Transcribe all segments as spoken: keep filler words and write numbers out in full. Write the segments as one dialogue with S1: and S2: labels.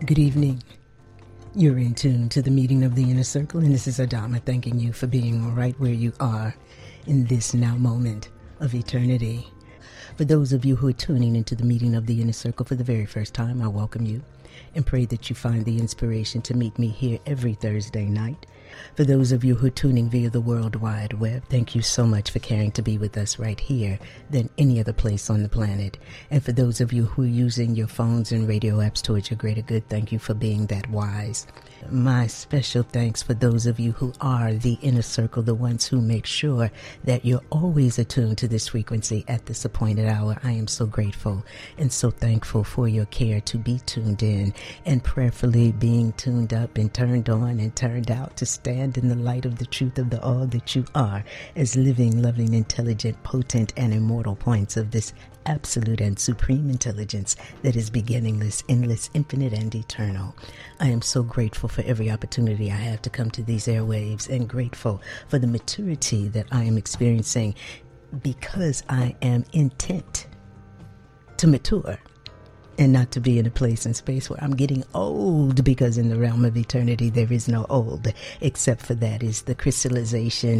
S1: Good evening. You're in tune to the meeting of the Inner Circle, and this is Adama thanking you for being right where you are in this now moment of eternity. For those of you who are tuning into the meeting of the Inner Circle for the very first time, I welcome you and pray that you find the inspiration to meet me here every Thursday night. For those of you who are tuning via the World Wide Web, thank you so much for caring to be with us right here than any other place on the planet. And for those of you who are using your phones and radio apps towards your greater good, thank you for being that wise. My special thanks for those of you who are the Inner Circle, the ones who make sure that you're always attuned to this frequency at this appointed hour. I am so grateful and so thankful for your care to be tuned in and prayerfully being tuned up and turned on and turned out to stand in the light of the truth of the all that you are as living, loving, intelligent, potent, and immortal points of this absolute and supreme intelligence that is beginningless, endless, infinite, and eternal. I am so grateful for every opportunity I have to come to these airwaves and grateful for the maturity that I am experiencing because I am intent to mature and not to be in a place and space where I'm getting old, because in the realm of eternity there is no old, except for that is the crystallization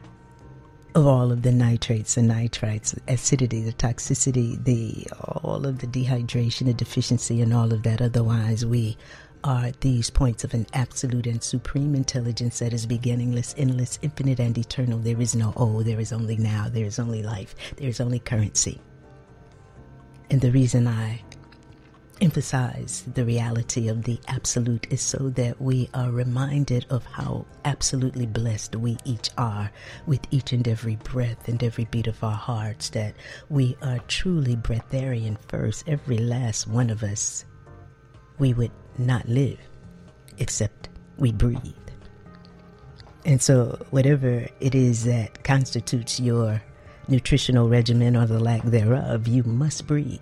S1: of all of the nitrates and nitrites, acidity, the toxicity, the all of the dehydration, the deficiency, and all of that. Otherwise, we are at these points of an absolute and supreme intelligence that is beginningless, endless, infinite, and eternal. There is no old, there is only now, there is only life, there is only currency. And the reason I emphasize the reality of the absolute is so that we are reminded of how absolutely blessed we each are with each and every breath and every beat of our hearts, that we are truly breatharian first. Every last one of us, we would not live except we breathe. And so whatever it is that constitutes your nutritional regimen or the lack thereof, you must breathe.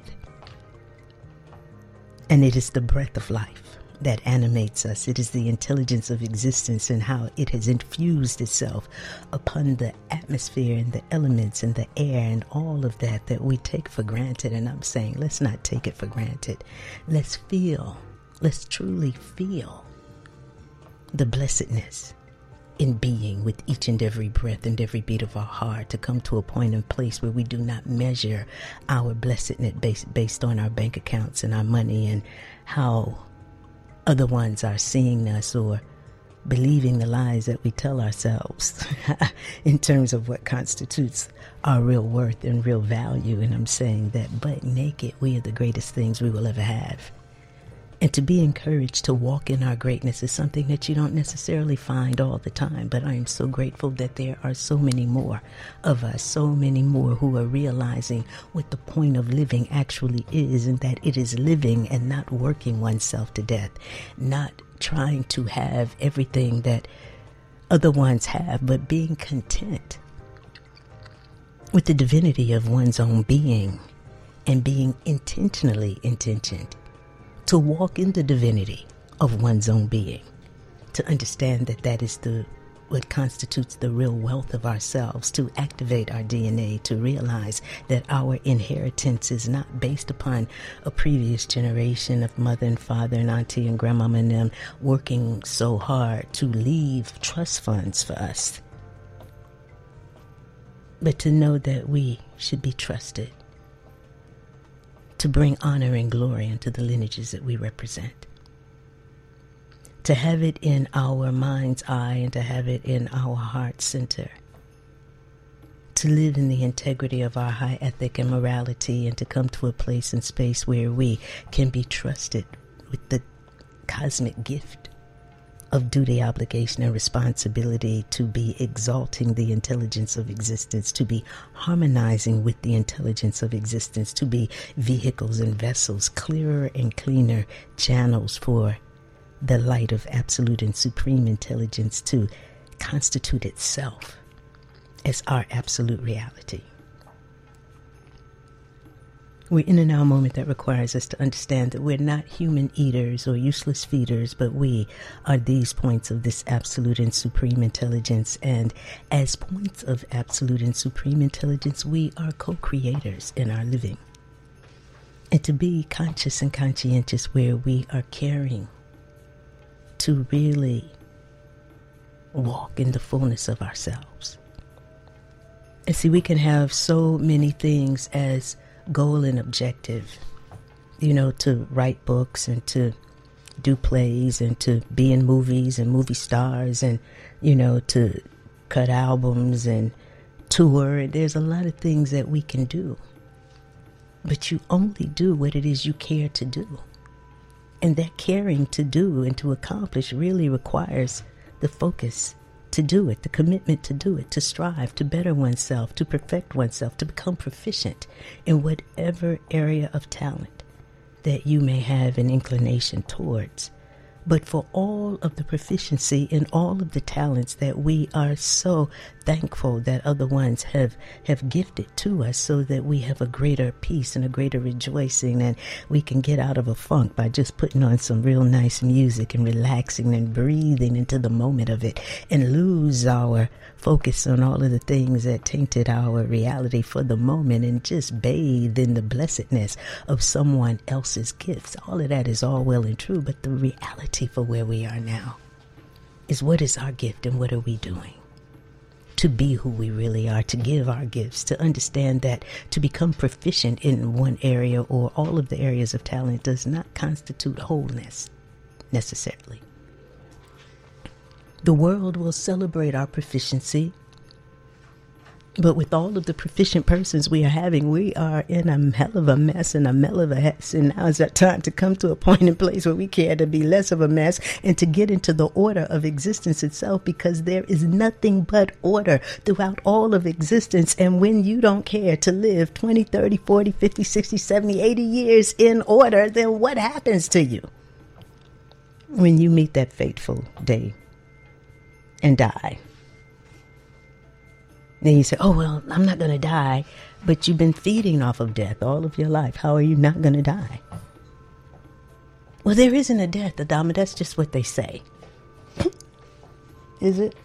S1: And it is the breath of life that animates us. It is the intelligence of existence and how it has infused itself upon the atmosphere and the elements and the air and all of that that we take for granted. And I'm saying, let's not take it for granted. Let's feel, let's truly feel the blessedness in being with each and every breath and every beat of our heart, to come to a point and place where we do not measure our blessedness based, based on our bank accounts and our money and how other ones are seeing us, or believing the lies that we tell ourselves in terms of what constitutes our real worth and real value. And I'm saying that butt naked, we are the greatest things we will ever have. And to be encouraged to walk in our greatness is something that you don't necessarily find all the time. But I am so grateful that there are so many more of us, so many more who are realizing what the point of living actually is, and that it is living and not working oneself to death, not trying to have everything that other ones have, but being content with the divinity of one's own being and being intentionally intentioned to walk in the divinity of one's own being, to understand that that is the what constitutes the real wealth of ourselves, to activate our D N A, to realize that our inheritance is not based upon a previous generation of mother and father and auntie and grandmama and them working so hard to leave trust funds for us, but to know that we should be trusted to bring honor and glory into the lineages that we represent, to have it in our mind's eye and to have it in our heart center, to live in the integrity of our high ethic and morality, and to come to a place and space where we can be trusted with the cosmic gift of duty, obligation, and responsibility to be exalting the intelligence of existence, to be harmonizing with the intelligence of existence, to be vehicles and vessels, clearer and cleaner channels for the light of absolute and supreme intelligence to constitute itself as our absolute reality. We're in a now moment that requires us to understand that we're not human eaters or useless feeders, but we are these points of this absolute and supreme intelligence. And as points of absolute and supreme intelligence, we are co-creators in our living. and to be conscious and conscientious where we are caring to really walk in the fullness of ourselves. And see, we can have so many things as goal and objective, you know, to write books and to do plays and to be in movies and movie stars and, you know, to cut albums and tour. There's a lot of things that we can do. But you only do what it is you care to do. And that caring to do and to accomplish really requires the focus to do it, the commitment to do it, to strive, to better oneself, to perfect oneself, to become proficient in whatever area of talent that you may have an inclination towards. But for all of the proficiency in all of the talents that we are so thankful that other ones have, have gifted to us, so that we have a greater peace and a greater rejoicing, and we can get out of a funk by just putting on some real nice music and relaxing and breathing into the moment of it and lose our focus on all of the things that tainted our reality for the moment and just bathe in the blessedness of someone else's gifts. All of that is all well and true, but the reality for where we are now is, what is our gift and what are we doing to be who we really are, to give our gifts, to understand that to become proficient in one area or all of the areas of talent does not constitute wholeness necessarily. The world will celebrate our proficiency, but with all of the proficient persons we are having, we are in a hell of a mess and a hell of a mess. And now is that time to come to a point in place where we care to be less of a mess and to get into the order of existence itself, because there is nothing but order throughout all of existence. And when you don't care to live twenty, thirty, forty, fifty, sixty, seventy, eighty years in order, then what happens to you when you meet that fateful day and die? Then you say, oh, well, I'm not going to die. But you've been feeding off of death all of your life. How are you not going to die? Well, there isn't a death, Adama. That's just what they say. Is it?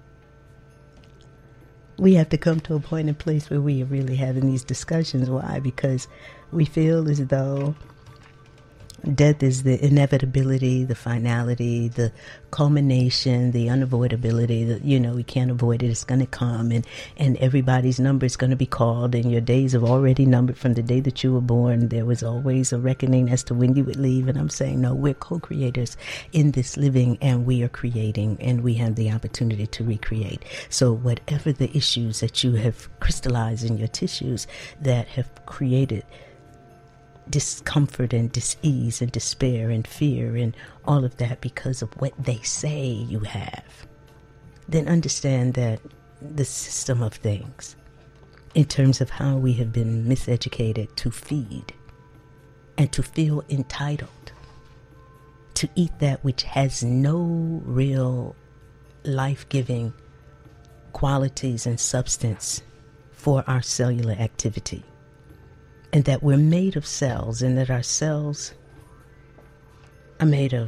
S1: We have to come to a point and place where we are really having these discussions. Why? Because we feel as though death is the inevitability, the finality, the culmination, the unavoidability. That, you know, we can't avoid it. It's going to come, and, and everybody's number is going to be called, and your days have already numbered from the day that you were born. There was always a reckoning as to when you would leave. And I'm saying, no, we're co-creators in this living, and we are creating, and we have the opportunity to recreate. So whatever the issues that you have crystallized in your tissues that have created discomfort and dis-ease and despair and fear and all of that because of what they say you have, then understand that the system of things, in terms of how we have been miseducated to feed and to feel entitled to eat that which has no real life-giving qualities and substance for our cellular activity. And that we're made of cells, and that our cells are made of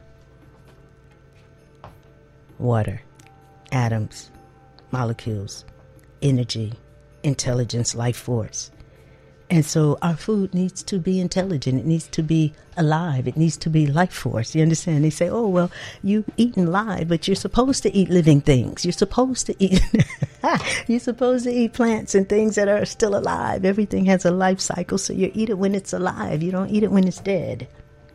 S1: water, atoms, molecules, energy, intelligence, life force. And so our food needs to be intelligent. It needs to be alive. It needs to be life force. You understand? They say, oh, well, you eating live, but you're supposed to eat living things. You're supposed to eat, you're supposed to eat plants and things that are still alive. Everything has a life cycle, so you eat it when it's alive. You don't eat it when it's dead.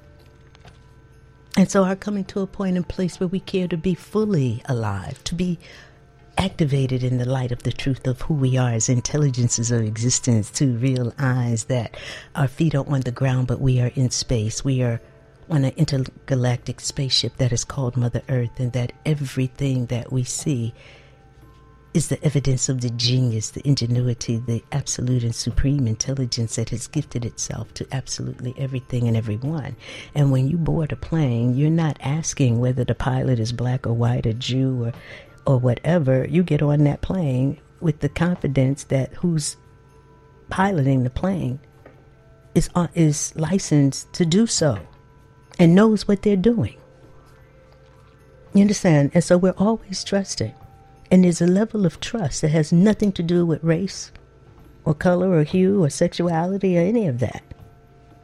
S1: And so our coming to a point and place where we care to be fully alive, to be activated in the light of the truth of who we are as intelligences of existence, to realize that our feet are on the ground, but we are in space. We are on an intergalactic spaceship that is called Mother Earth, and that everything that we see is the evidence of the genius, the ingenuity, the absolute and supreme intelligence that has gifted itself to absolutely everything and everyone. And when you board a plane, you're not asking whether the pilot is black or white or Jew or or whatever. You get on that plane with the confidence that who's piloting the plane is uh, is licensed to do so and knows what they're doing. You understand? And so we're always trusting. And there's a level of trust that has nothing to do with race or color or hue or sexuality or any of that.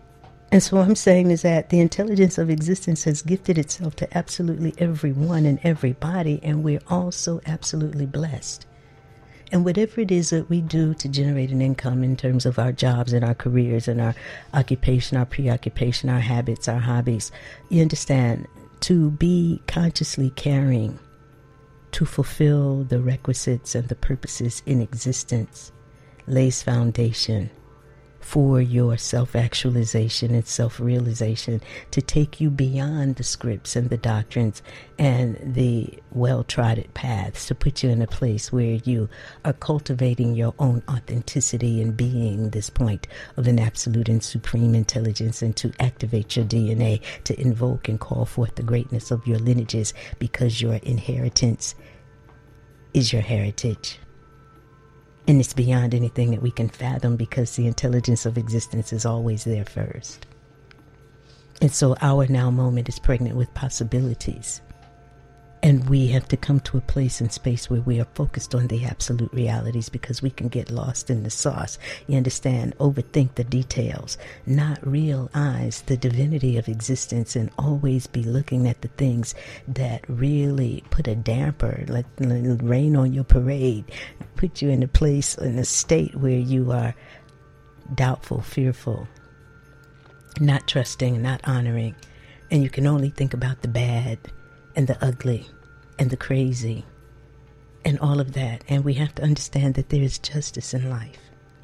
S1: And so what I'm saying is that the intelligence of existence has gifted itself to absolutely everyone and everybody, and we're all so absolutely blessed. And whatever it is that we do to generate an income in terms of our jobs and our careers and our occupation, our preoccupation, our habits, our hobbies, you understand, to be consciously caring to fulfill the requisites and the purposes in existence lays foundation for your self-actualization and self-realization, to take you beyond the scripts and the doctrines and the well-trodden paths, to put you in a place where you are cultivating your own authenticity and being this point of an absolute and supreme intelligence, and to activate your D N A, to invoke and call forth the greatness of your lineages, because your inheritance is your heritage. And it's beyond anything that we can fathom, because the intelligence of existence is always there first. And so our now moment is pregnant with possibilities. And we have to come to a place and space where we are focused on the absolute realities, because we can get lost in the sauce. You understand? Overthink the details, not realize the divinity of existence, and always be looking at the things that really put a damper, like rain on your parade, put you in a place, in a state where you are doubtful, fearful, not trusting, not honoring. And you can only think about the bad and the ugly and the crazy and all of that. And we have to understand that there is justice in life.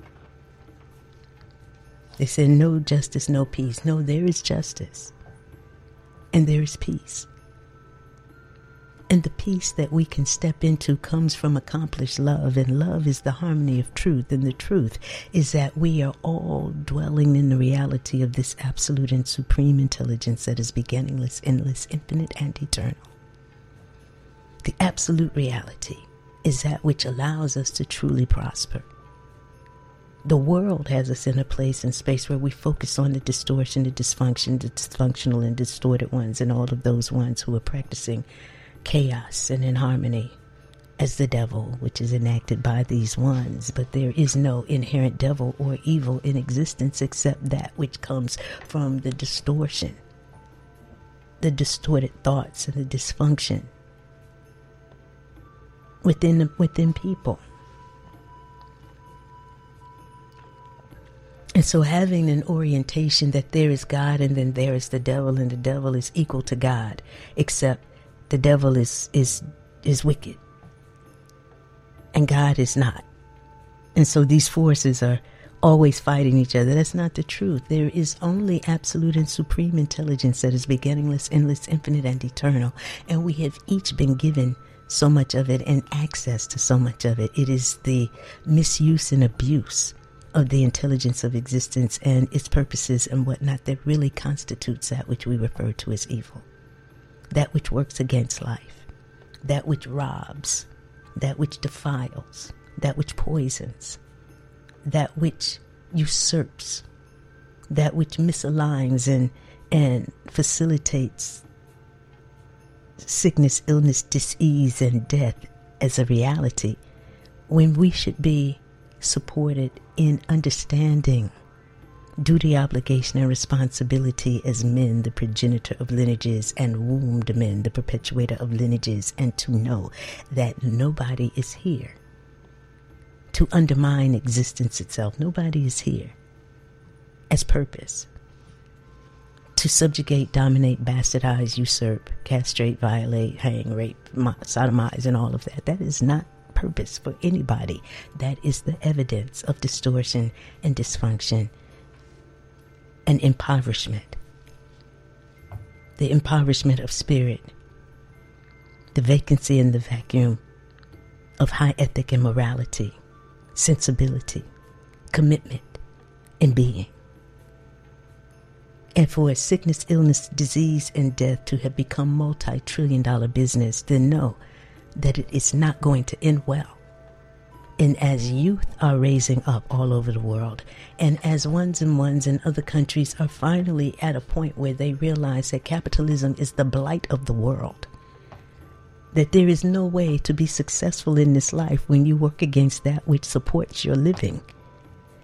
S1: They say no justice, no peace. No, there is justice and there is peace. And the peace that we can step into comes from accomplished love. And love is the harmony of truth. And the truth is that we are all dwelling in the reality of this absolute and supreme intelligence that is beginningless, endless, infinite, and eternal. The absolute reality is that which allows us to truly prosper. The world has us in a place and space where we focus on the distortion, the dysfunction, the dysfunctional and distorted ones, and all of those ones who are practicing chaos and inharmony as the devil, which is enacted by these ones. But there is no inherent devil or evil in existence except that which comes from the distortion, the distorted thoughts, and the dysfunction within within people. And so having an orientation that there is God and then there is the devil, and the devil is equal to God, except the devil is is is wicked and God is not. And so these forces are always fighting each other. That's not the truth. There is only absolute and supreme intelligence that is beginningless, endless, infinite, and eternal. And we have each been given so much of it and access to so much of it. It is the misuse and abuse of the intelligence of existence and its purposes and whatnot that really constitutes that which we refer to as evil. That which works against life, that which robs, that which defiles, that which poisons, that which usurps, that which misaligns and, and facilitates sickness, illness, disease, and death as a reality, when we should be supported in understanding duty, obligation, and responsibility as men, the progenitor of lineages, and wombed men, the perpetuator of lineages, and to know that nobody is here to undermine existence itself. Nobody is here as purpose to subjugate, dominate, bastardize, usurp, castrate, violate, hang, rape, sodomize, and all of that. That is not purpose for anybody. That is the evidence of distortion and dysfunction and impoverishment. The impoverishment of spirit, the vacancy and the vacuum of high ethic and morality, sensibility, commitment, and being. And for sickness, illness, disease, and death to have become multi-trillion dollar business, then know that it is not going to end well. And as youth are raising up all over the world, and as ones and ones in other countries are finally at a point where they realize that capitalism is the blight of the world, that there is no way to be successful in this life when you work against that which supports your living,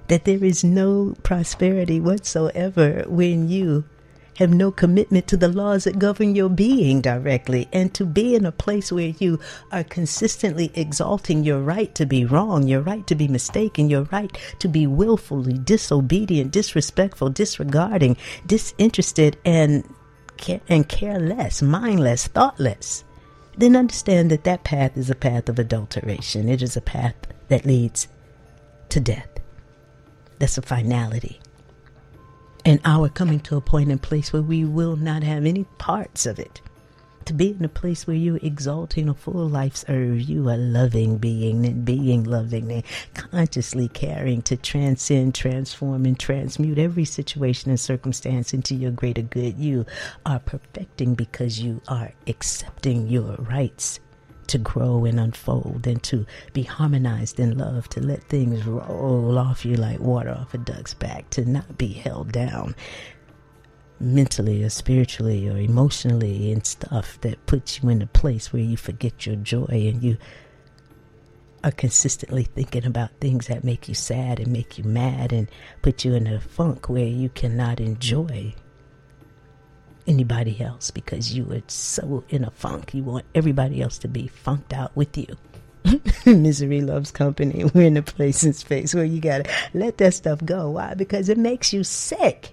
S1: that there is no prosperity whatsoever when you have no commitment to the laws that govern your being directly, and to be in a place where you are consistently exalting your right to be wrong, your right to be mistaken, your right to be willfully disobedient, disrespectful, disregarding, disinterested, and care, and careless, mindless, thoughtless, then understand that that path is a path of adulteration. It is a path that leads to death. That's a finality. And our coming to a point and place where we will not have any parts of it. To be in a place where you're exalting a full life's urge, you are loving being and being loving and consciously caring to transcend, transform, and transmute every situation and circumstance into your greater good. You are perfecting because you are accepting your rights to grow and unfold and to be harmonized in love, to let things roll off you like water off a duck's back, to not be held down mentally or spiritually or emotionally in stuff that puts you in a place where you forget your joy and you are consistently thinking about things that make you sad and make you mad and put you in a funk where you cannot enjoy anybody else because you are so in a funk. You want everybody else to be funked out with you. Misery loves company. We're in a place and space where you gotta let that stuff go. Why? Because it makes you sick.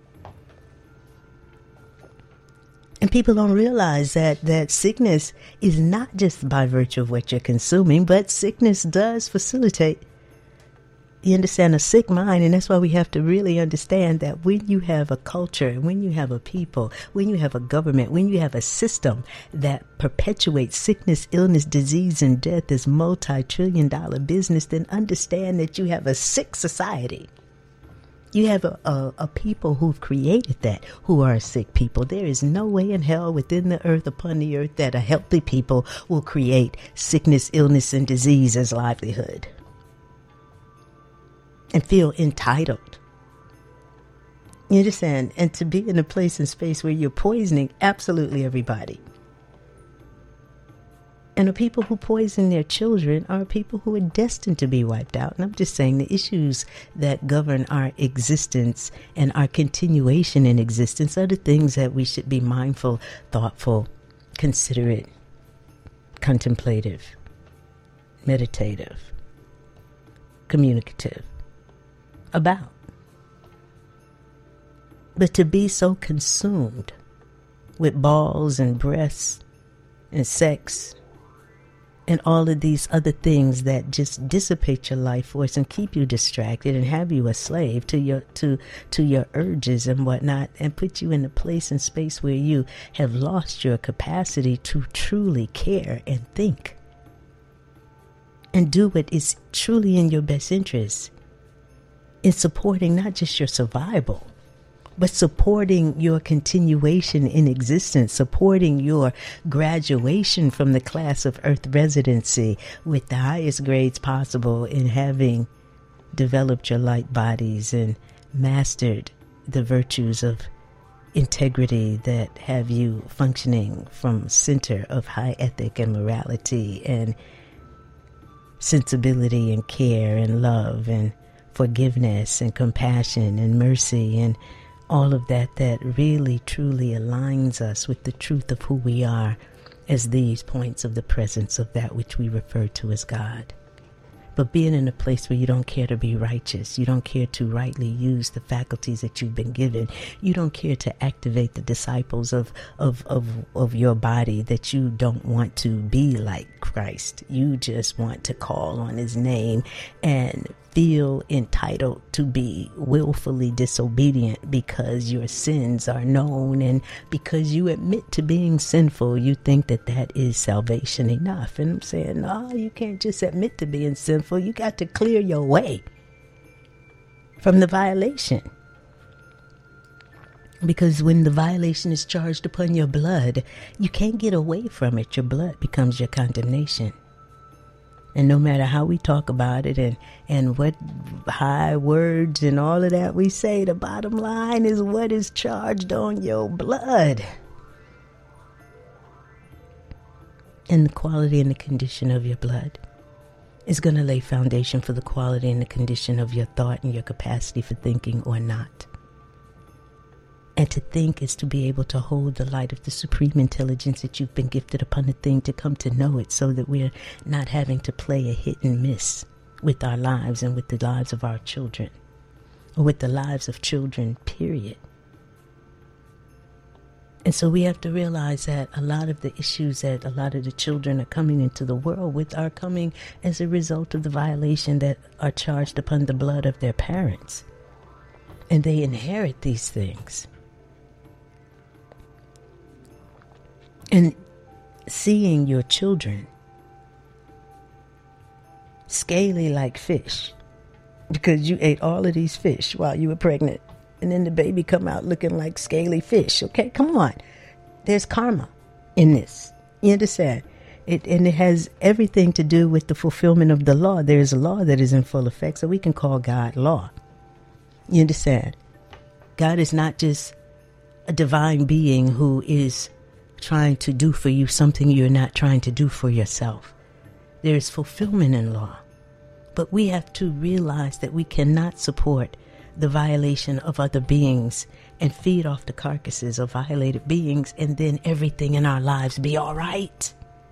S1: And people don't realize that that sickness is not just by virtue of what you're consuming, but sickness does facilitate, you understand, a sick mind. And that's why we have to really understand that when you have a culture, when you have a people, when you have a government, when you have a system that perpetuates sickness, illness, disease, and death as multi-trillion dollar business, then understand that you have a sick society. You have a, a, a people who've created that, who are sick people. There is no way in hell within the earth, upon the earth, that a healthy people will create sickness, illness, and disease as livelihood and feel entitled. You understand? And to be in a place and space where you're poisoning absolutely everybody. And the people who poison their children are people who are destined to be wiped out. And I'm just saying the issues that govern our existence and our continuation in existence are the things that we should be mindful, thoughtful, considerate, contemplative, meditative, communicative about. But to be so consumed with balls and breasts and sex and all of these other things that just dissipate your life force and keep you distracted and have you a slave to your to to your urges and whatnot, and put you in a place and space where you have lost your capacity to truly care and think and do what is truly in your best interest in supporting not just your survival, but supporting your continuation in existence, supporting your graduation from the class of earth residency with the highest grades possible, in having developed your light bodies and mastered the virtues of integrity that have you functioning from center of high ethic and morality and sensibility and care and love and forgiveness and compassion and mercy and all of that that really truly aligns us with the truth of who we are as these points of the presence of that which we refer to as God. But being in a place where you don't care to be righteous, you don't care to rightly use the faculties that you've been given, you don't care to activate the disciples of, of, of, of your body, that you don't want to be like Christ. You just want to call on his name and feel entitled to be willfully disobedient because your sins are known, and because you admit to being sinful, you think that that is salvation enough. And I'm saying, no, you can't just admit to being sinful. You got to clear your way from the violation. Because when the violation is charged upon your blood, you can't get away from it. Your blood becomes your condemnation. And no matter how we talk about it and, and what high words and all of that we say, the bottom line is what is charged on your blood. And the quality and the condition of your blood is going to lay foundation for the quality and the condition of your thought and your capacity for thinking or not. And to think is to be able to hold the light of the supreme intelligence that you've been gifted upon the thing, to come to know it, so that we're not having to play a hit and miss with our lives and with the lives of our children, or with the lives of children, period. And so we have to realize that a lot of the issues that a lot of the children are coming into the world with are coming as a result of the violation that are charged upon the blood of their parents. And they inherit these things. And seeing your children scaly like fish because you ate all of these fish while you were pregnant, and then the baby come out looking like scaly fish. Okay, come on. There's karma in this. You understand? It, and it has everything to do with the fulfillment of the law. There is a law that is in full effect, so we can call God law. You understand? God is not just a divine being who is trying to do for you something you're not trying to do for yourself. There is fulfillment in law. But we have to realize that we cannot support the violation of other beings and feed off the carcasses of violated beings, and then everything in our lives be all right.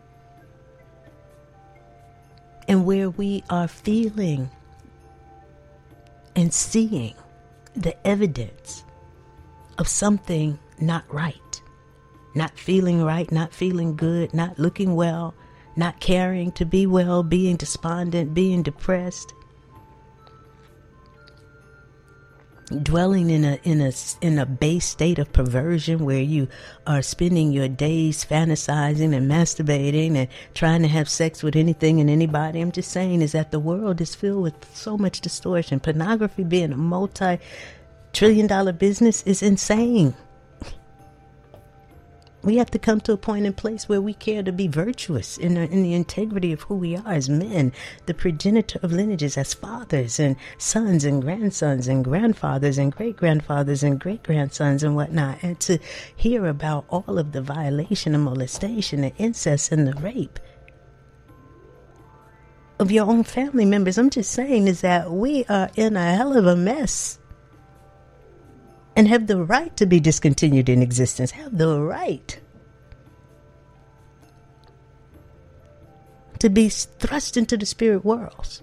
S1: And where we are feeling and seeing the evidence of something not right, not feeling right, not feeling good, not looking well, not caring to be well, being despondent, being depressed, dwelling in a in a in a base state of perversion where you are spending your days fantasizing and masturbating and trying to have sex with anything and anybody. I'm just saying is that the world is filled with so much distortion. Pornography being a multi-trillion dollar business is insane. We have to come to a point and place where we care to be virtuous in the, in the integrity of who we are as men, the progenitor of lineages, as fathers and sons and grandsons and grandfathers and great-grandfathers and great-grandsons and whatnot, and to hear about all of the violation and molestation and incest and the rape of your own family members. I'm just saying is that we are in a hell of a mess. And have the right to be discontinued in existence. Have the right to be thrust into the spirit worlds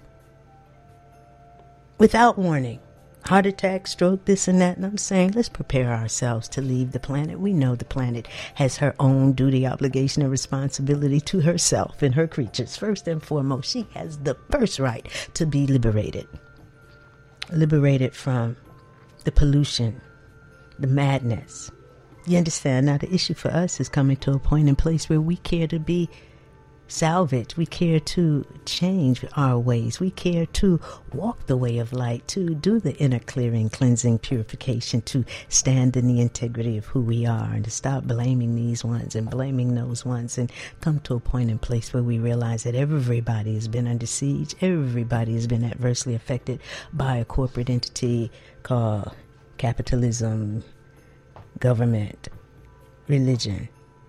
S1: without warning. Heart attack, stroke, this and that. And I'm saying, let's prepare ourselves to leave the planet. We know the planet has her own duty, obligation, and responsibility to herself and her creatures. First and foremost, she has the first right to be liberated. Liberated from the pollution, the madness. You understand? Now the issue for us is coming to a point in place where we care to be salvaged. We care to change our ways. We care to walk the way of light, to do the inner clearing, cleansing, purification, to stand in the integrity of who we are, and to stop blaming these ones and blaming those ones, and come to a point in place where we realize that everybody has been under siege. Everybody has been adversely affected by a corporate entity called capitalism, government, religion,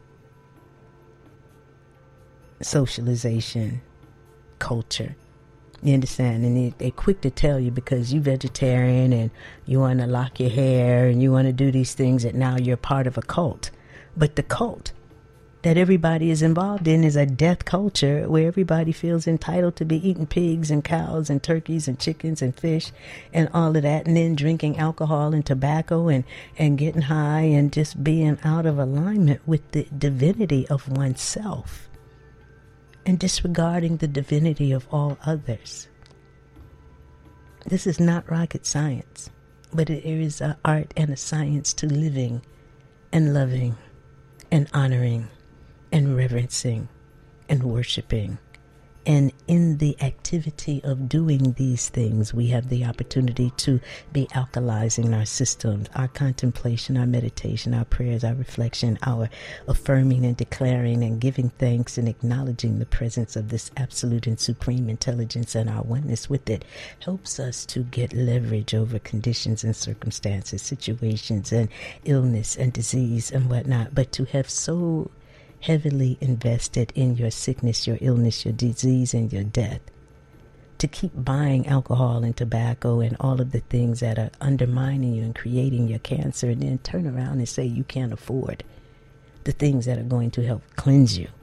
S1: socialization, culture. You understand? And they, they're quick to tell you because you're vegetarian and you want to lock your hair and you want to do these things that now you're part of a cult. But the cult that everybody is involved in is a death culture where everybody feels entitled to be eating pigs and cows and turkeys and chickens and fish and all of that, and then drinking alcohol and tobacco and, and getting high and just being out of alignment with the divinity of oneself and disregarding the divinity of all others. This is not rocket science, but it is an art and a science to living and loving and honoring and reverencing and worshiping. And in the activity of doing these things, we have the opportunity to be alkalizing our systems, our contemplation, our meditation, our prayers, our reflection, our affirming and declaring and giving thanks and acknowledging the presence of this absolute and supreme intelligence, and our oneness with it helps us to get leverage over conditions and circumstances, situations and illness and disease and whatnot. But to have so heavily invested in your sickness, your illness, your disease, and your death, to keep buying alcohol and tobacco and all of the things that are undermining you and creating your cancer, and then turn around and say you can't afford the things that are going to help cleanse you,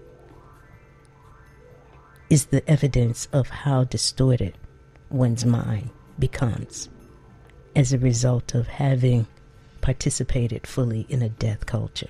S1: is the evidence of how distorted one's mind becomes as a result of having participated fully in a death culture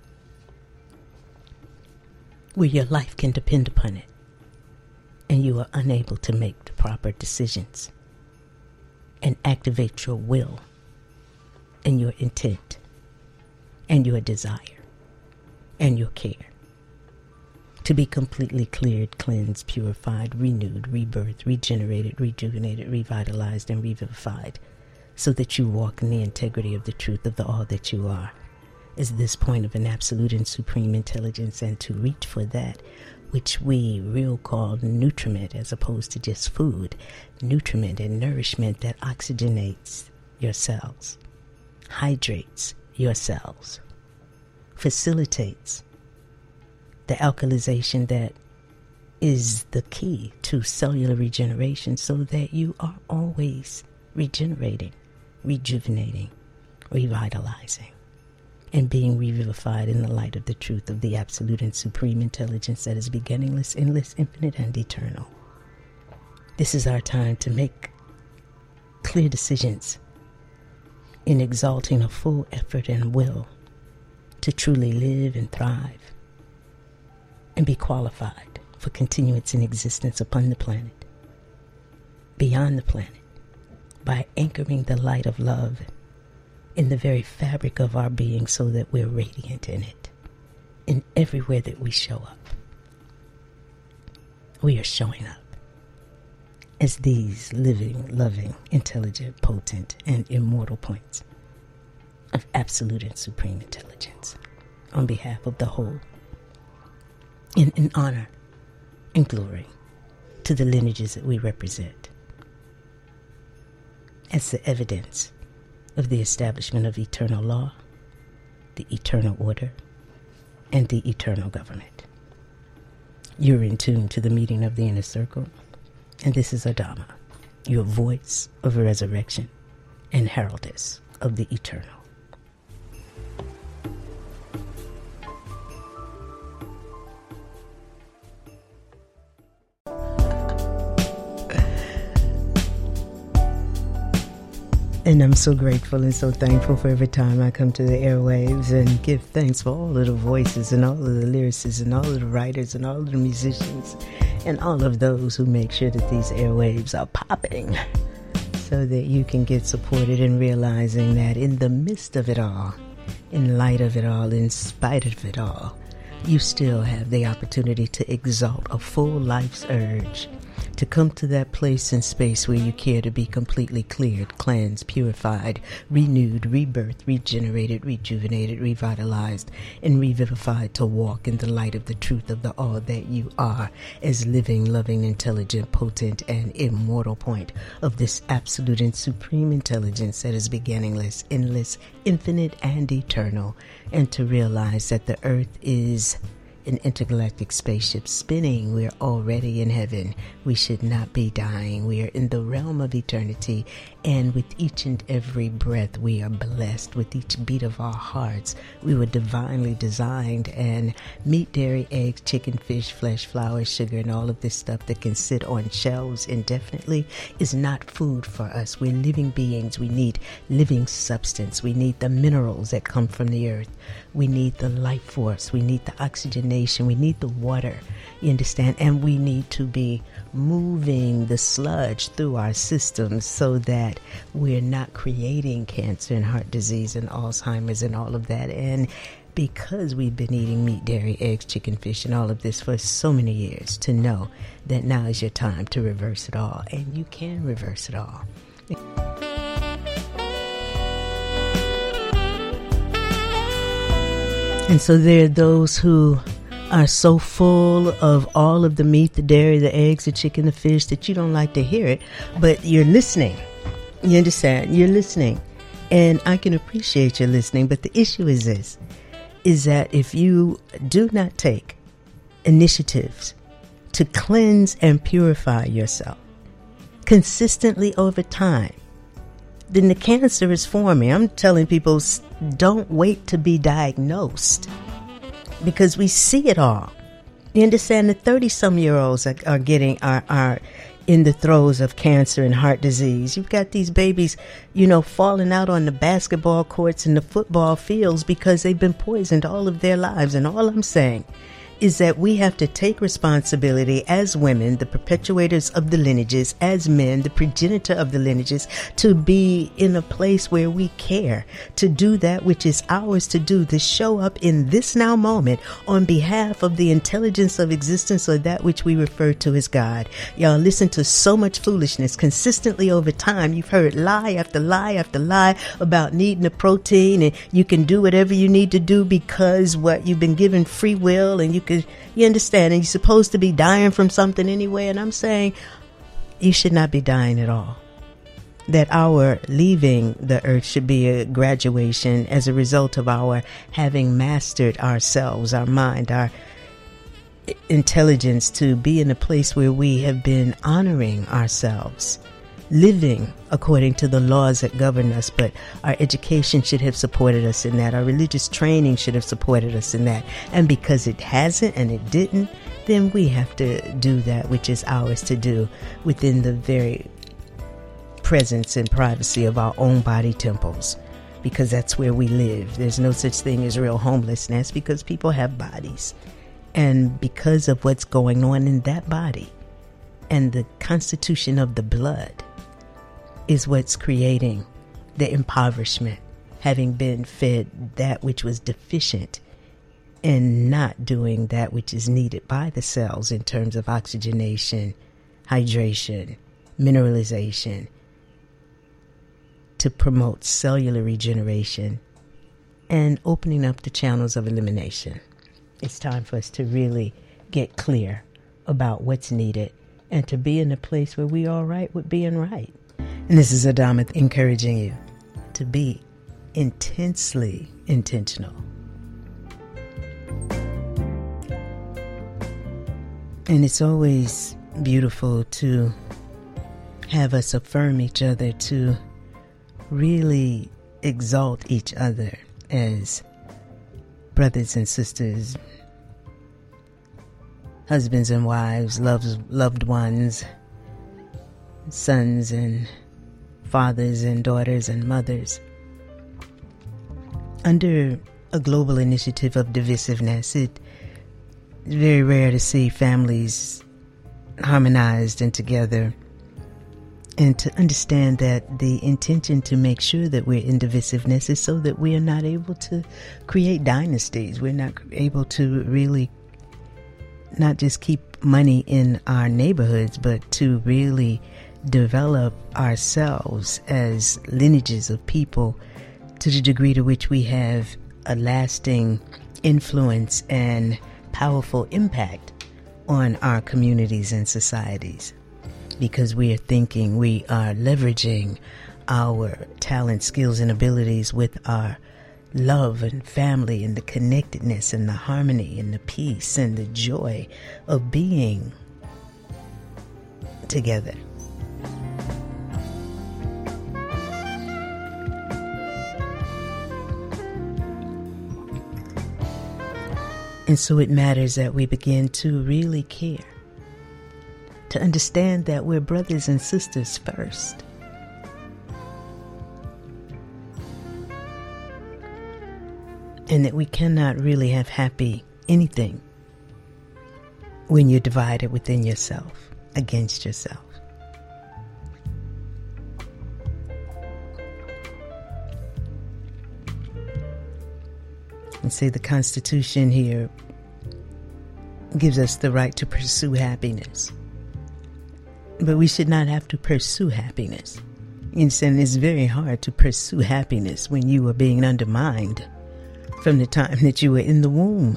S1: where your life can depend upon it and you are unable to make the proper decisions and activate your will and your intent and your desire and your care to be completely cleared, cleansed, purified, renewed, rebirthed, regenerated, rejuvenated, revitalized, and revivified, so that you walk in the integrity of the truth of the all that you are, is this point of an absolute and supreme intelligence, and to reach for that which we real call nutriment as opposed to just food, nutriment and nourishment that oxygenates your cells, hydrates your cells, facilitates the alkalization that is the key to cellular regeneration, so that you are always regenerating, rejuvenating, revitalizing, and being revivified in the light of the truth of the absolute and supreme intelligence that is beginningless, endless, infinite, and eternal. This is our time to make clear decisions in exalting a full effort and will to truly live and thrive and be qualified for continuance in existence upon the planet, beyond the planet, by anchoring the light of love in the very fabric of our being, so that we're radiant in it, in everywhere that we show up. We are showing up as these living, loving, intelligent, potent, and immortal points of absolute and supreme intelligence on behalf of the whole, in, in honor and glory to the lineages that we represent, as the evidence of the establishment of eternal law, the eternal order, and the eternal government. You're in tune to the meeting of the inner circle, and this is Adama, your voice of resurrection and heraldess of the eternal. And I'm so grateful and so thankful for every time I come to the airwaves and give thanks for all of the voices and all of the lyricists and all of the writers and all of the musicians and all of those who make sure that these airwaves are popping, so that you can get supported in realizing that in the midst of it all, in light of it all, in spite of it all, you still have the opportunity to exalt a full life's urge to come to that place and space where you care to be completely cleared, cleansed, purified, renewed, rebirthed, regenerated, rejuvenated, revitalized, and revivified, to walk in the light of the truth of the all that you are, as living, loving, intelligent, potent, and immortal point of this absolute and supreme intelligence that is beginningless, endless, infinite, and eternal, and to realize that the earth is an intergalactic spaceship spinning. We're already in heaven. We should not be dying. We are in the realm of eternity, and with each and every breath we are blessed. With each beat of our hearts, we were divinely designed, and meat, dairy, eggs, chicken, fish, flesh, flour, sugar, and all of this stuff that can sit on shelves indefinitely is not food for us. We're living beings. We need living substance. We need the minerals that come from the earth. We need the life force. We need the oxygenation. We need the water. You understand? And we need to be moving the sludge through our systems so that we're not creating cancer and heart disease and Alzheimer's and all of that. And because we've been eating meat, dairy, eggs, chicken, fish, and all of this for so many years, to know that now is your time to reverse it all. And you can reverse it all. And so there are those who are so full of all of the meat, the dairy, the eggs, the chicken, the fish, that you don't like to hear it, but you're listening. You understand? You're listening. And I can appreciate your listening, but the issue is this, is that if you do not take initiatives to cleanse and purify yourself, consistently over time, then the cancer is forming. I'm telling people, don't wait to be diagnosed, because we see it all. You understand that thirty-some-year-olds are, are getting are are in the throes of cancer and heart disease. You've got these babies, you know, falling out on the basketball courts and the football fields because they've been poisoned all of their lives. And all I'm saying is that we have to take responsibility as women, the perpetuators of the lineages, as men, the progenitor of the lineages, to be in a place where we care, to do that which is ours to do, to show up in this now moment on behalf of the intelligence of existence, or that which we refer to as God. Y'all listen to so much foolishness consistently over time. You've heard lie after lie after lie about needing a protein, and you can do whatever you need to do because what you've been given free will, and you can You understand, and you're supposed to be dying from something anyway. And I'm saying you should not be dying at all. That our leaving the earth should be a graduation as a result of our having mastered ourselves, our mind, our intelligence, to be in a place where we have been honoring ourselves, living according to the laws that govern us. But our education should have supported us in that. Our religious training should have supported us in that. And because it hasn't and it didn't, then we have to do that which is ours to do within the very presence and privacy of our own body temples, because that's where we live. There's no such thing as real homelessness, because people have bodies. And because of what's going on in that body and the constitution of the blood is what's creating the impoverishment, having been fed that which was deficient and not doing that which is needed by the cells in terms of oxygenation, hydration, mineralization, to promote cellular regeneration and opening up the channels of elimination. It's time for us to really get clear about what's needed and to be in a place where we are all right with being right. And this is Adama encouraging you to be intensely intentional. And it's always beautiful to have us affirm each other, to really exalt each other as brothers and sisters, husbands and wives, loves, loved ones, sons and fathers and daughters and mothers. Under a global initiative of divisiveness, it is very rare to see families harmonized and together, and to understand that the intention to make sure that we're in divisiveness is so that we are not able to create dynasties. We're not able to really not just keep money in our neighborhoods, but to really develop ourselves as lineages of people to the degree to which we have a lasting influence and powerful impact on our communities and societies. Because we are thinking, we are leveraging our talent, skills, and abilities with our love and family and the connectedness and the harmony and the peace and the joy of being together. And so it matters that we begin to really care, to understand that we're brothers and sisters first. And that we cannot really have happy anything when you're divided within yourself, against yourself. And say the Constitution here gives us the right to pursue happiness. But we should not have to pursue happiness. And it's very hard to pursue happiness when you are being undermined from the time that you were in the womb.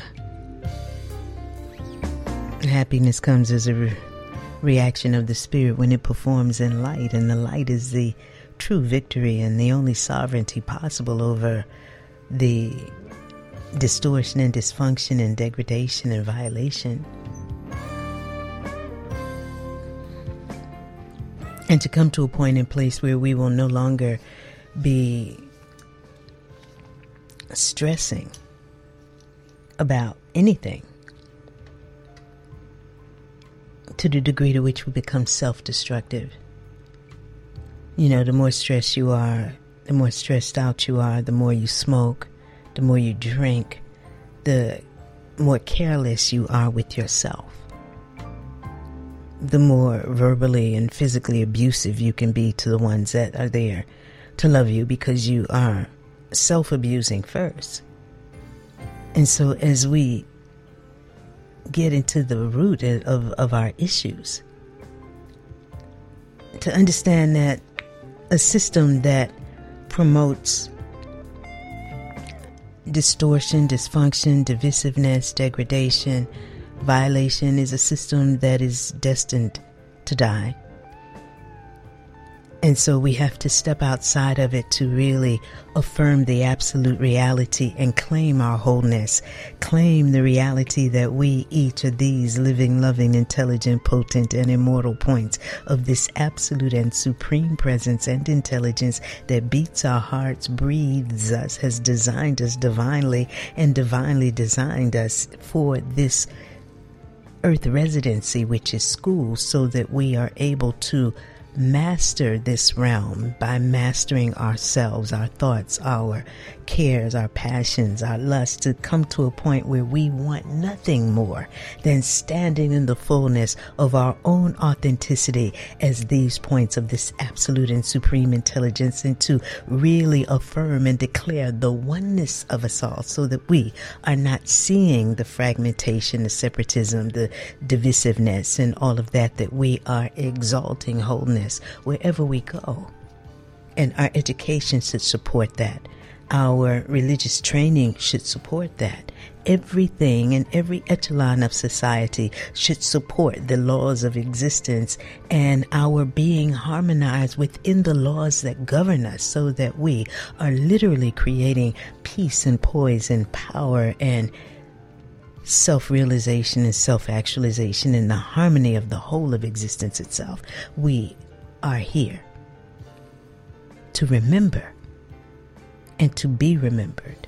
S1: Happiness comes as a re- reaction of the spirit when it performs in light, and the light is the true victory and the only sovereignty possible over the distortion and dysfunction and degradation and violation. And to come to a point in place where we will no longer be stressing about anything to the degree to which we become self-destructive. You know, the more stressed you are, the more stressed out you are, the more you smoke, the more you drink, the more careless you are with yourself, the more verbally and physically abusive you can be to the ones that are there to love you, because you are self-abusing first. And so as we get into the root of, of our issues, to understand that a system that promotes distortion, dysfunction, divisiveness, degradation, violation is a system that is destined to die. And so we have to step outside of it to really affirm the absolute reality and claim our wholeness, claim the reality that we each are these living, loving, intelligent, potent, and immortal points of this absolute and supreme presence and intelligence that beats our hearts, breathes us, has designed us divinely, and divinely designed us for this earth residency, which is school, so that we are able to master this realm by mastering ourselves, our thoughts, our cares, our passions, our lusts, to come to a point where we want nothing more than standing in the fullness of our own authenticity as these points of this absolute and supreme intelligence, and to really affirm and declare the oneness of us all, so that we are not seeing the fragmentation, the separatism, the divisiveness, and all of that, that we are exalting wholeness wherever we go. And our education should support that. Our religious training should support that. Everything and every echelon of society should support the laws of existence and our being harmonized within the laws that govern us, so that we are literally creating peace and poise and power and self-realization and self-actualization in the harmony of the whole of existence itself. We are here to remember and to be remembered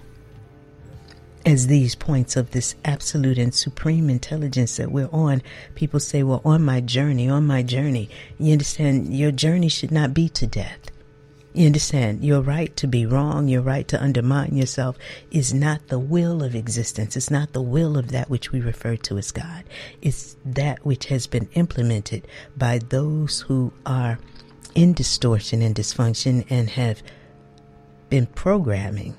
S1: as these points of this absolute and supreme intelligence that we're on. People say, well, on my journey, on my journey. You understand, your journey should not be to death. You understand, your right to be wrong, your right to undermine yourself is not the will of existence. It's not the will of that which we refer to as God. It's that which has been implemented by those who are in distortion and dysfunction and have been programming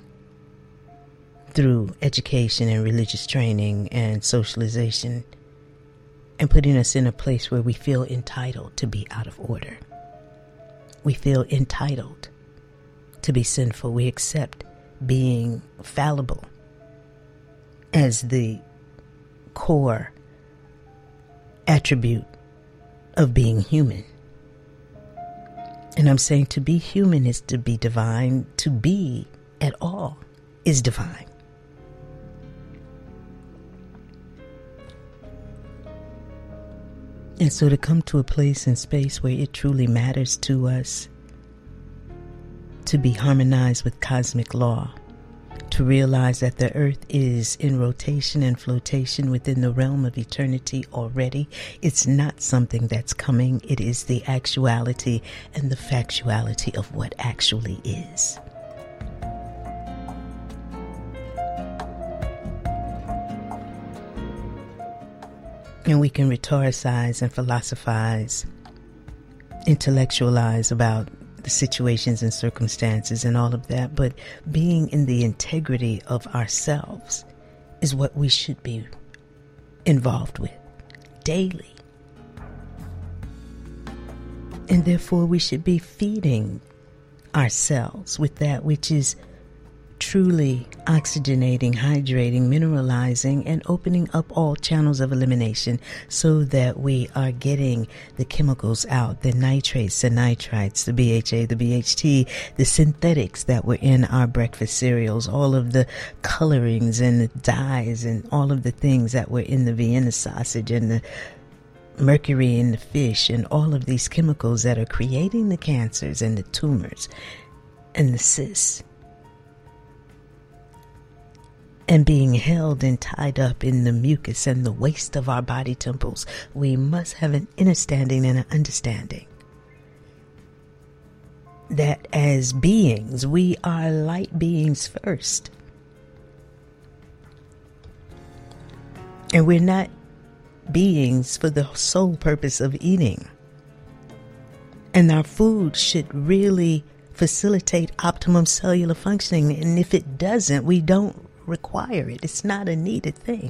S1: through education and religious training and socialization, and putting us in a place where we feel entitled to be out of order. We feel entitled to be sinful. We accept being fallible as the core attribute of being human. And I'm saying to be human is to be divine. To be at all is divine. And so to come to a place and space where it truly matters to us to be harmonized with cosmic law, to realize that the earth is in rotation and flotation within the realm of eternity already. It's not something that's coming. It is the actuality and the factuality of what actually is. And we can rhetoricize and philosophize, intellectualize about the situations and circumstances and all of that, but being in the integrity of ourselves is what we should be involved with daily. And therefore we should be feeding ourselves with that which is truly oxygenating, hydrating, mineralizing, and opening up all channels of elimination, so that we are getting the chemicals out, the nitrates, the nitrites, the B H A, the B H T, the synthetics that were in our breakfast cereals, all of the colorings and the dyes and all of the things that were in the Vienna sausage and the mercury in the fish and all of these chemicals that are creating the cancers and the tumors and the cysts, and being held and tied up in the mucus and the waste of our body temples, we must have an understanding and an understanding that as beings, we are light beings first. And we're not beings for the sole purpose of eating. And our food should really facilitate optimum cellular functioning. And if it doesn't, we don't require it. It's not a needed thing.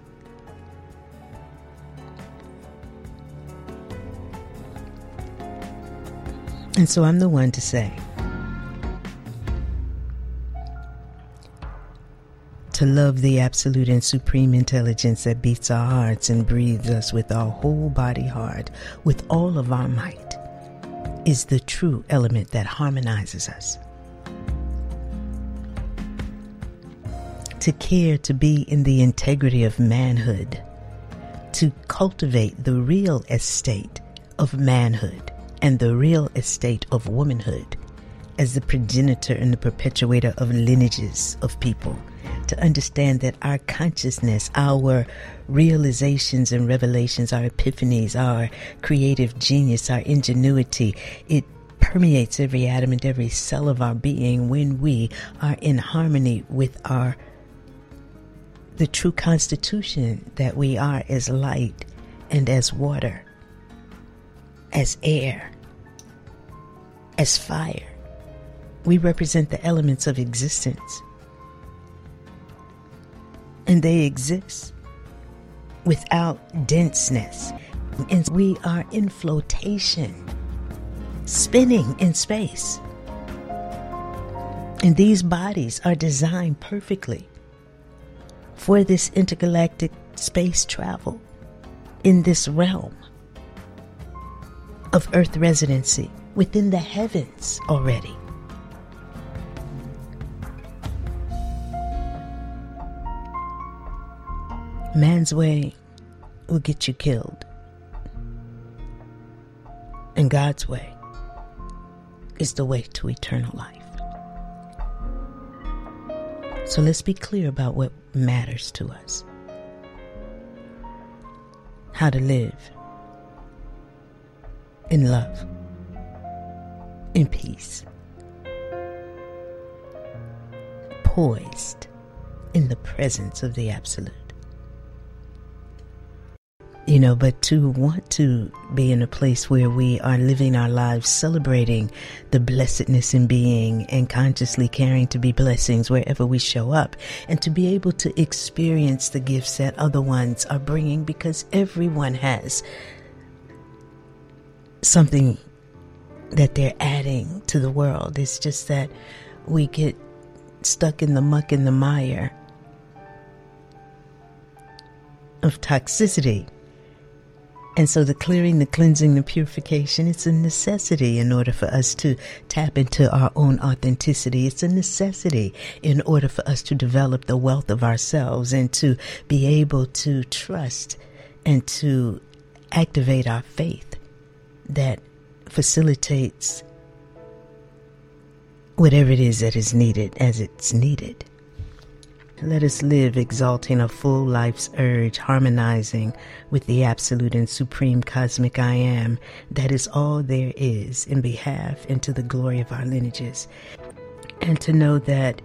S1: And so I'm the one to say, to love the absolute and supreme intelligence that beats our hearts and breathes us with our whole body heart, with all of our might, is the true element that harmonizes us. To care to be in the integrity of manhood, to cultivate the real estate of manhood and the real estate of womanhood as the progenitor and the perpetuator of lineages of people, to understand that our consciousness, our realizations and revelations, our epiphanies, our creative genius, our ingenuity, it permeates every atom and every cell of our being when we are in harmony with our the true constitution that we are as light and as water, as air, as fire. We represent the elements of existence. And they exist without denseness. And we are in flotation, spinning in space. And these bodies are designed perfectly for this intergalactic space travel in this realm of Earth residency within the heavens already. Man's way will get you killed, and God's way is the way to eternal life. So let's be clear about what matters to us. How to live in love, in peace, poised in the presence of the Absolute. You know, but to want to be in a place where we are living our lives celebrating the blessedness in being and consciously caring to be blessings wherever we show up, and to be able to experience the gifts that other ones are bringing, because everyone has something that they're adding to the world. It's just that we get stuck in the muck and the mire of toxicity. And so the clearing, the cleansing, the purification, it's a necessity in order for us to tap into our own authenticity. It's a necessity in order for us to develop the wealth of ourselves and to be able to trust and to activate our faith that facilitates whatever it is that is needed as it's needed. Let us live exalting a full life's urge, harmonizing with the absolute and supreme cosmic I am. That is all there is in behalf and to the glory of our lineages. And to know that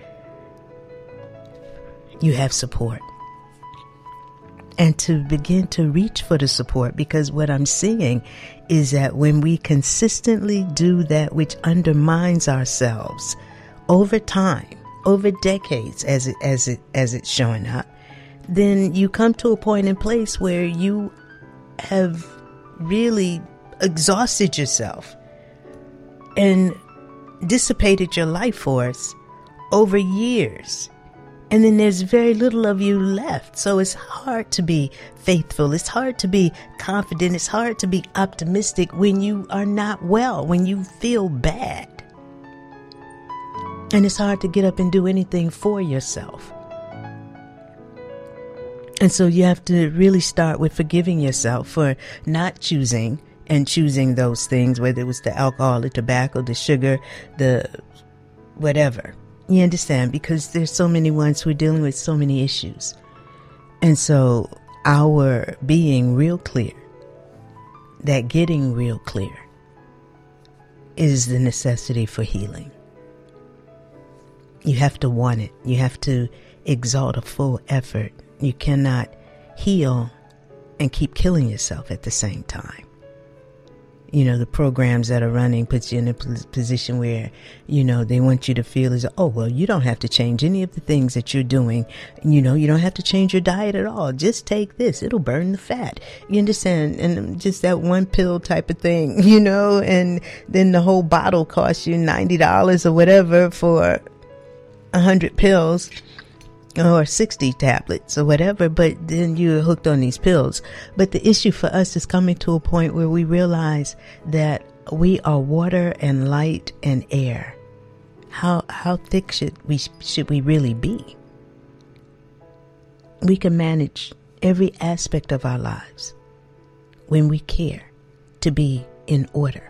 S1: you have support. And to begin to reach for the support, because what I'm seeing is that when we consistently do that which undermines ourselves over time, over decades, as it as it as it's showing up, then you come to a point in place where you have really exhausted yourself and dissipated your life force over years. And then there's very little of you left. So it's hard to be faithful. It's hard to be confident. It's hard to be optimistic when you are not well, when you feel bad. And it's hard to get up and do anything for yourself. And so you have to really start with forgiving yourself for not choosing and choosing those things, whether it was the alcohol, the tobacco, the sugar, the whatever. You understand? Because there's so many ones who are dealing with so many issues. And so our being real clear, that getting real clear, is the necessity for healing. You have to want it. You have to exalt a full effort. You cannot heal and keep killing yourself at the same time. You know, the programs that are running puts you in a position where, you know, they want you to feel as, oh, well, you don't have to change any of the things that you're doing. You know, you don't have to change your diet at all. Just take this. It'll burn the fat. You understand? And just that one pill type of thing, you know, and then the whole bottle costs you ninety dollars or whatever for a hundred pills. Or sixty tablets or whatever, but then you're hooked on these pills. But the issue for us is coming to a point where we realize that we are water and light and air. How how thick should we should we really be? We can manage every aspect of our lives when we care to be in order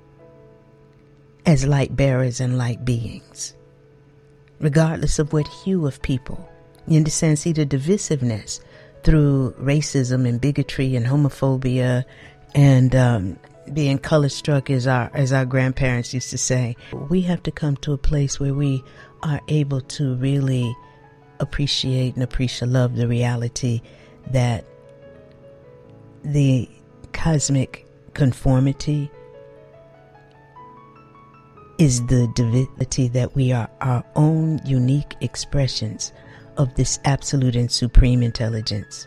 S1: as light bearers and light beings, regardless of what hue of people. You understand? See, the divisiveness through racism and bigotry and homophobia and um, being color struck, as our as our grandparents used to say. We have to come to a place where we are able to really appreciate and appreciate love the reality that the cosmic conformity is the divinity, that we are our own unique expressions of this absolute and supreme intelligence.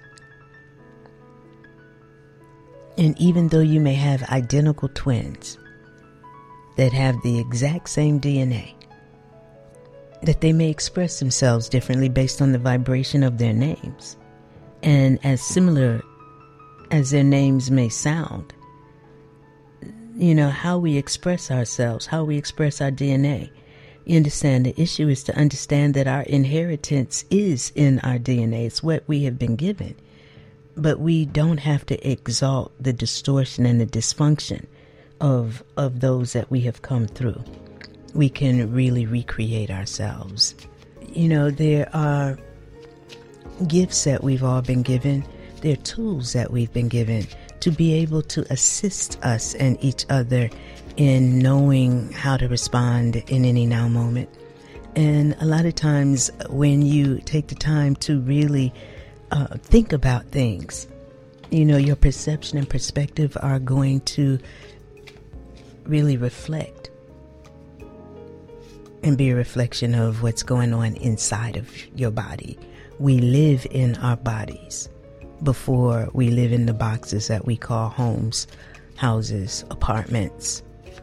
S1: And even though you may have identical twins that have the exact same D N A, that they may express themselves differently based on the vibration of their names. And as similar as their names may sound, you know, how we express ourselves, how we express our D N A. You understand, the issue is to understand that our inheritance is in our D N A. It's what we have been given. But we don't have to exalt the distortion and the dysfunction of of those that we have come through. We can really recreate ourselves. You know, there are gifts that we've all been given. There are tools that we've been given to be able to assist us and each other in knowing how to respond in any now moment. And a lot of times when you take the time to really uh, think about things, you know, your perception and perspective are going to really reflect and be a reflection of what's going on inside of your body. We live in our bodies before we live in the boxes that we call homes, houses, apartments.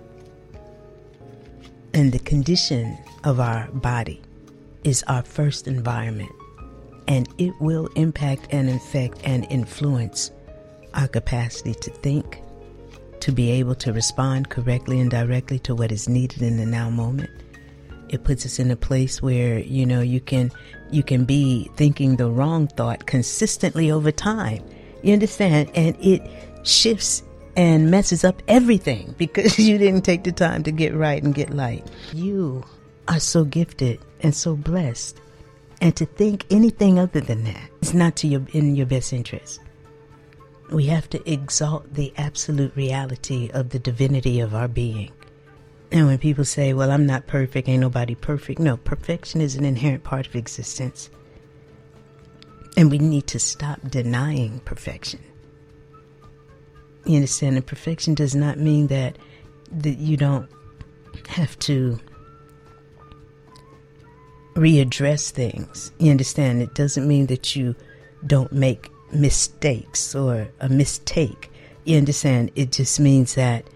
S1: And the condition of our body is our first environment, and it will impact and affect and influence our capacity to think, to be able to respond correctly and directly to what is needed in the now moment. It puts us in a place where, you know, you can you can be thinking the wrong thought consistently over time. You understand? And it shifts and messes up everything because you didn't take the time to get right and get light. You are so gifted and so blessed, and to think anything other than that is not to your in your best interest. We have to exalt the absolute reality of the divinity of our being. And when people say, well, I'm not perfect, ain't nobody perfect. No, perfection is an inherent part of existence. And we need to stop denying perfection. You understand? And perfection does not mean that, that you don't have to readdress things. You understand? It doesn't mean that you don't make mistakes or a mistake. You understand? It just means that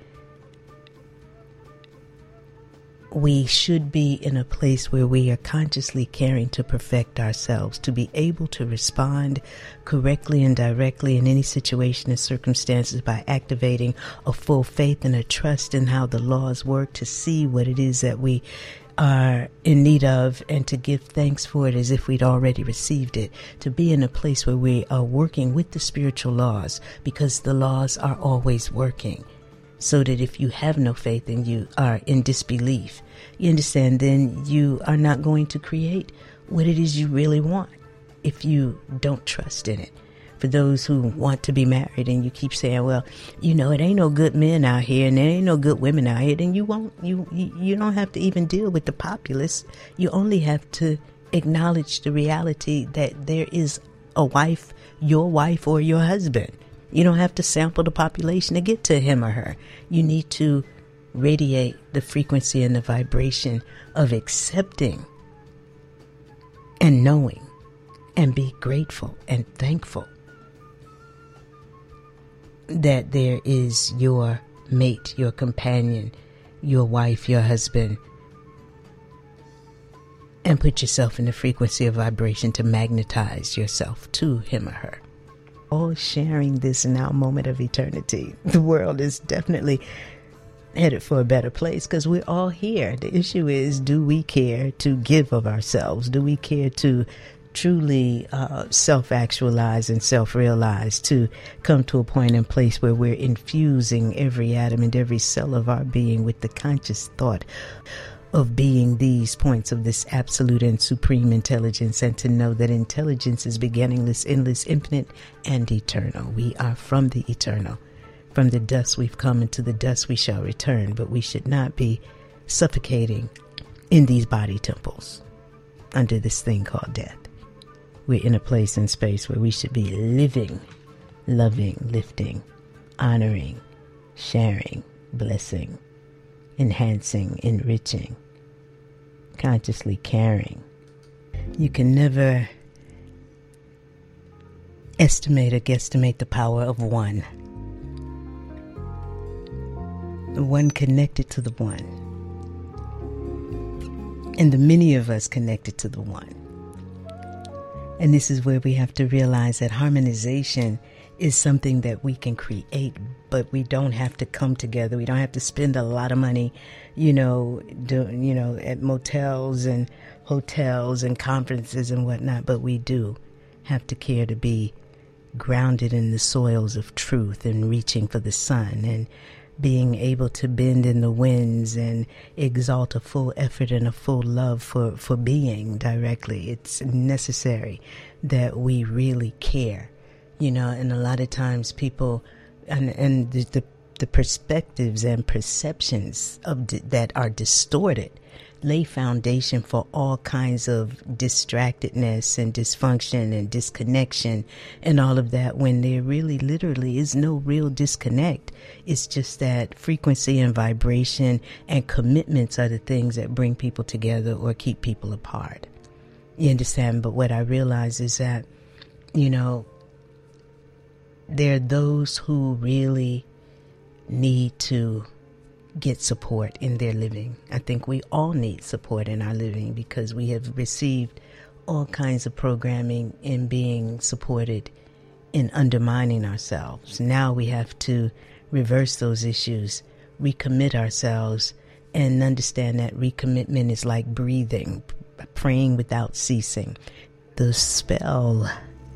S1: we should be in a place where we are consciously caring to perfect ourselves, to be able to respond correctly and directly in any situation and circumstances by activating a full faith and a trust in how the laws work, to see what it is that we are in need of, and to give thanks for it as if we'd already received it, to be in a place where we are working with the spiritual laws, because the laws are always working, so that if you have no faith and you are in disbelief, you understand, then you are not going to create what it is you really want if you don't trust in it. For those who want to be married and you keep saying, well, you know, it ain't no good men out here and there ain't no good women out here, then you won't, you, you, you don't have to even deal with the populace. You only have to acknowledge the reality that there is a wife, your wife or your husband. You don't have to sample the population to get to him or her. You need to radiate the frequency and the vibration of accepting and knowing and be grateful and thankful that there is your mate, your companion, your wife, your husband, and put yourself in the frequency of vibration to magnetize yourself to him or her. All sharing this now moment of eternity. The world is definitely headed for a better place because we're all here. The issue is, do we care to give of ourselves? Do we care to truly uh, self-actualize and self-realize, to come to a point and place where we're infusing every atom and every cell of our being with the conscious thought of being these points of this absolute and supreme intelligence, and to know that intelligence is beginningless, endless, infinite, and eternal. We are from the eternal. From the dust we've come, and to the dust we shall return, but we should not be suffocating in these body temples under this thing called death. We're in a place and space where we should be living, loving, lifting, honoring, sharing, blessing, enhancing, enriching, consciously caring. You can never estimate or guesstimate the power of one. The one connected to the one. And the many of us connected to the one. And this is where we have to realize that harmonization is something that we can create, but we don't have to come together. We don't have to spend a lot of money, you know, do, you know, at motels and hotels and conferences and whatnot. But we do have to care to be grounded in the soils of truth and reaching for the sun and being able to bend in the winds and exalt a full effort and a full love for, for being directly. It's necessary that we really care, you know, and a lot of times people and, and the, the, the perspectives and perceptions of di- that are distorted lay foundation for all kinds of distractedness and dysfunction and disconnection and all of that, when there really literally is no real disconnect. It's just that frequency and vibration and commitments are the things that bring people together or keep people apart. You understand? But what I realize is that, you know, there are those who really need to get support in their living. I think we all need support in our living because we have received all kinds of programming in being supported in undermining ourselves. Now we have to reverse those issues, recommit ourselves, and understand that recommitment is like breathing, praying without ceasing. The spell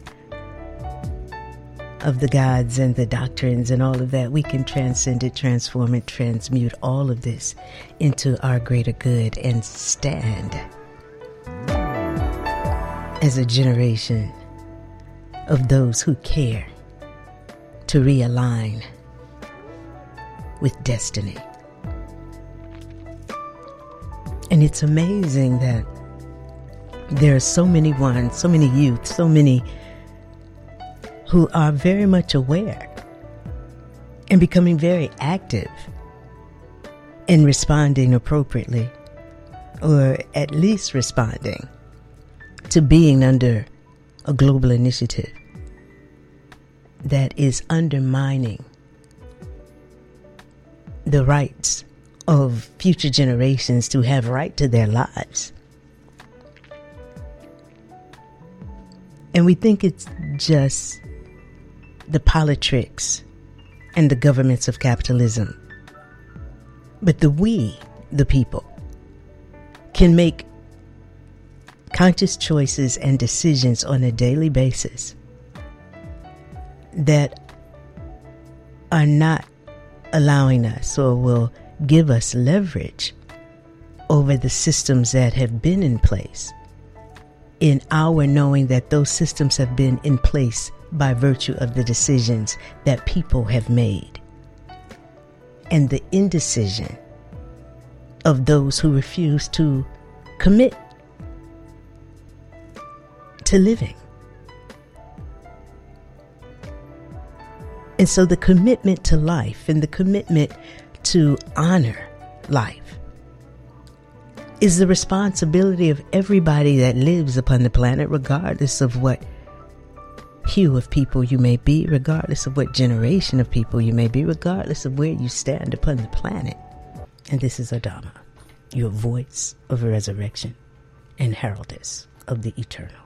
S1: of the gods and the doctrines and all of that, we can transcend it, transform it, transmute all of this into our greater good and stand as a generation of those who care to realign with destiny. And it's amazing that there are so many ones, so many youth, so many who are very much aware and becoming very active in responding appropriately, or at least responding to being under a global initiative that is undermining the rights of future generations to have right to their lives. And we think it's just the politricks and the governments of capitalism. But the we, the people, can make conscious choices and decisions on a daily basis that are not allowing us or will give us leverage over the systems that have been in place, in our knowing that those systems have been in place by virtue of the decisions that people have made, and the indecision of those who refuse to commit to living. And so the commitment to life and the commitment to honor life is the responsibility of everybody that lives upon the planet, regardless of what hue of people you may be, regardless of what generation of people you may be, regardless of where you stand upon the planet. And this is Adama, your voice of resurrection and heraldess of the eternal.